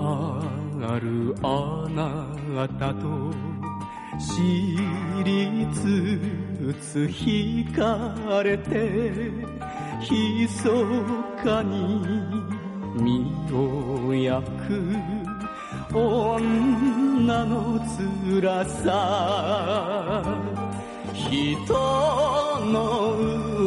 あるあなたと知りつつ惹かれて密かに身を焼く女の辛さ人の